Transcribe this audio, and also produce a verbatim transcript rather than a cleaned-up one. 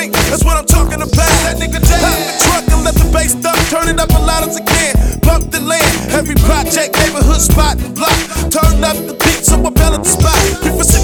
Tank, that's what I'm talking about. That nigga Jay. Pop the truck and let the bass dump, turn it up as loud as I can. Bump the land, every project, neighborhood spot and block. Turn up the beat so I bell at the spot.